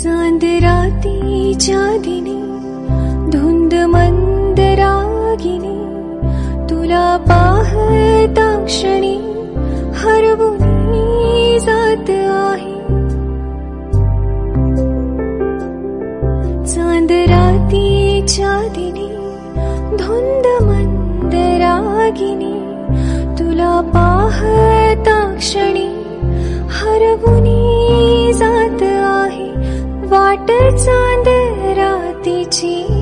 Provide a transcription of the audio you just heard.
चांद रातीच्या दिनी धुंद मंद रागिनी तुला पाहता क्षणी हरवून जात आहे. चांद रातीच्या दिनी धुंद मंद रागिनी तुला पाहता क्षणी हरवून जात आहे. वाट चांद रातीची